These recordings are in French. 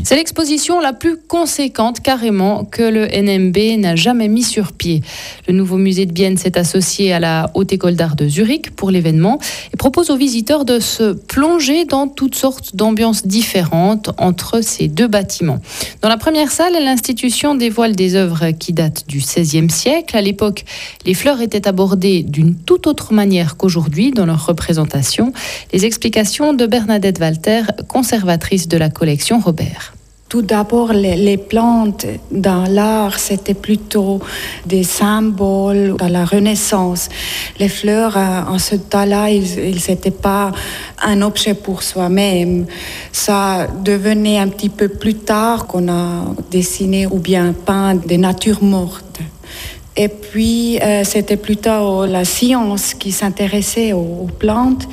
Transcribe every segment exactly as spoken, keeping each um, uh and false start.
C'est l'exposition la plus conséquente carrément que le N M B n'a jamais mis sur pied. Le nouveau musée de Bienne s'est associé à la Haute École d'Art de Zurich pour l'événement et propose aux visiteurs de se plonger dans toutes sortes d'ambiances différentes entre ces deux bâtiments. Dans la première salle, l'institution dévoile des œuvres qui datent du seizième siècle. À l'époque, les fleurs étaient abordées d'une toute autre manière qu'aujourd'hui dans leur représentation. Les explications de Bernadette Walter, conservatrice de la collection Robert. Tout d'abord, les, les plantes dans l'art, c'était plutôt des symboles dans la Renaissance. Les fleurs, en ce temps-là, ils n'étaient pas un objet pour soi-même. Ça devenait un petit peu plus tard qu'on a dessiné ou bien peint des natures mortes. Et puis, euh, c'était plutôt la science qui s'intéressait aux, aux plantes.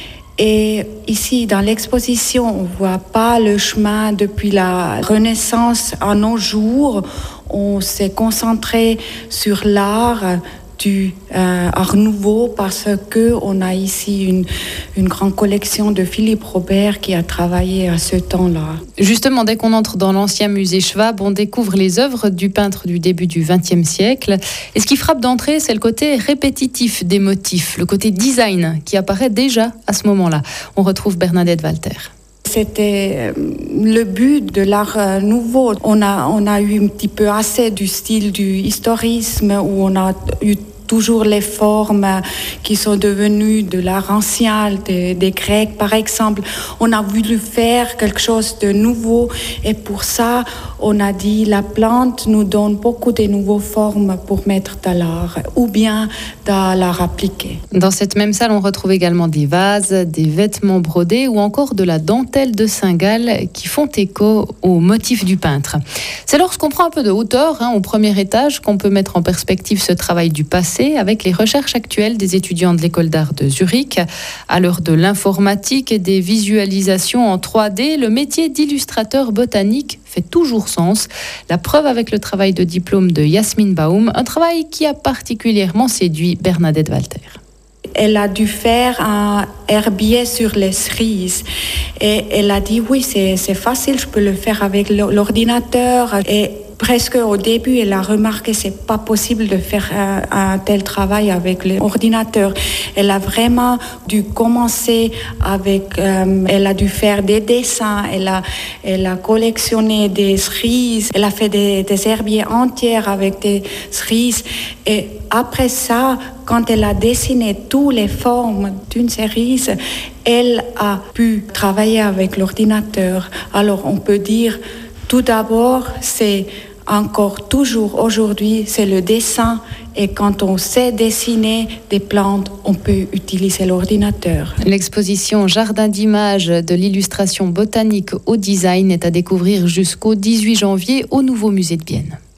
Et ici, dans l'exposition, on ne voit pas le chemin depuis la Renaissance à nos jours. On s'est concentré sur l'art du euh, Art Nouveau parce qu'on a ici une, une grande collection de Philippe Robert qui a travaillé à ce temps-là. Justement, dès qu'on entre dans l'ancien musée Schwab, on découvre les œuvres du peintre du début du vingtième siècle. Et ce qui frappe d'entrée, c'est le côté répétitif des motifs, le côté design qui apparaît déjà à ce moment-là. On retrouve Bernadette Walter. C'était le but de l'art nouveau. On a, on a eu un petit peu assez du style du historisme où on a eu toujours les formes qui sont devenues de l'art ancien, des, des Grecs par exemple. On a voulu faire quelque chose de nouveau et pour ça, on a dit la plante nous donne beaucoup de nouvelles formes pour mettre dans l'art ou bien dans l'art appliqué. Dans cette même salle, on retrouve également des vases, des vêtements brodés ou encore de la dentelle de Saint-Gall qui font écho au motif du peintre. C'est lorsqu'on prend un peu de hauteur hein, au premier étage qu'on peut mettre en perspective ce travail du passé avec les recherches actuelles des étudiants de l'école d'art de Zurich. À l'heure de l'informatique et des visualisations en trois D, le métier d'illustrateur botanique fait toujours sens. La preuve avec le travail de diplôme de Yasmine Baum, un travail qui a particulièrement séduit Bernadette Walter. Elle a dû faire un herbier sur les cerises et elle a dit oui, c'est, c'est facile, je peux le faire avec l'ordinateur. Et presque au début, elle a remarqué que c'est pas possible de faire un, un tel travail avec l'ordinateur. Elle a vraiment dû commencer avec, euh, elle a dû faire des dessins, elle a, elle a collectionné des cerises, elle a fait des, des herbiers entiers avec des cerises. Et après ça, quand elle a dessiné toutes les formes d'une cerise, elle a pu travailler avec l'ordinateur. Alors on peut dire, tout d'abord, c'est encore toujours aujourd'hui, c'est le dessin. Et quand on sait dessiner des plantes, on peut utiliser l'ordinateur. L'exposition Jardin d'images de l'illustration botanique au design est à découvrir jusqu'au dix-huit janvier au nouveau musée de Bienne.